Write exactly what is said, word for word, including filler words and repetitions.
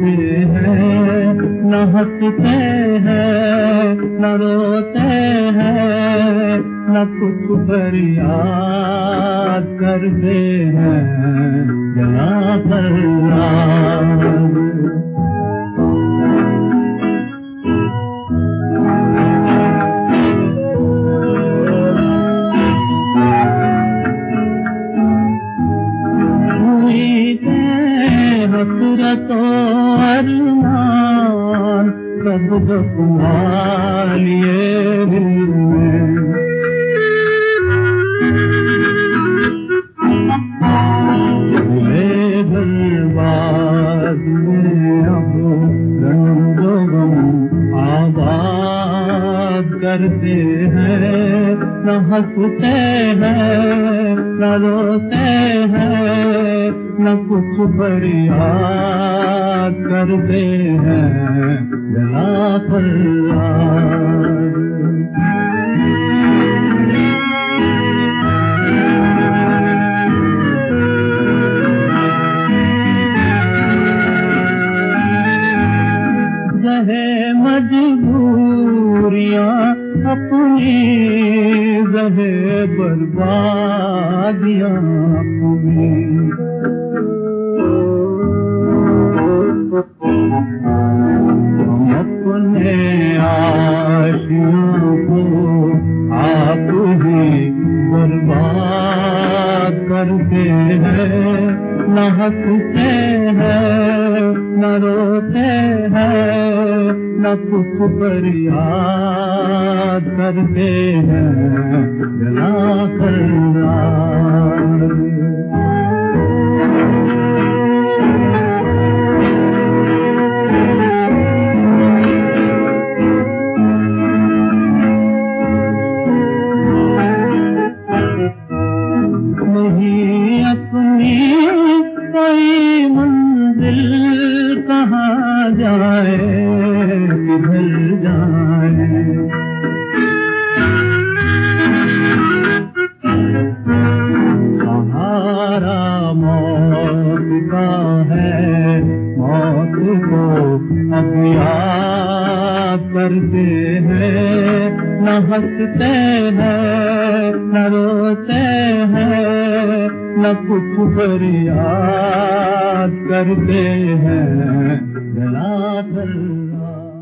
करते हैं, न हंसते हैं न रोते हैं, न कुछ फरियाद करते हैं जरा फरियाद। हसरतो अरमान सब दुखा लिए दिल में, दिले बर्बाद में अब रंगो गम आबाद करते हैं, न हंसते हैं न रोते हैं, न कुछ फरियाद करते हैं जरा फरियाद। रहे मजबूरियां अपनी, रहे बर्बादियां अपनी, हम अपने आशियों को आप ही बर्बाद करते हैं, न हंसते हैं न रोते हैं, न कुछ फरियाद करते हैं जरा फरियाद। नहीं अपनी कोई मंजिल कहाँ जाए किधर जाए, सहारा मौत का है, मौत को अब याद करते हैं, न हंसते हैं न रोते हैं, न कुछ फरियाद करते हैं जरा फरियाद।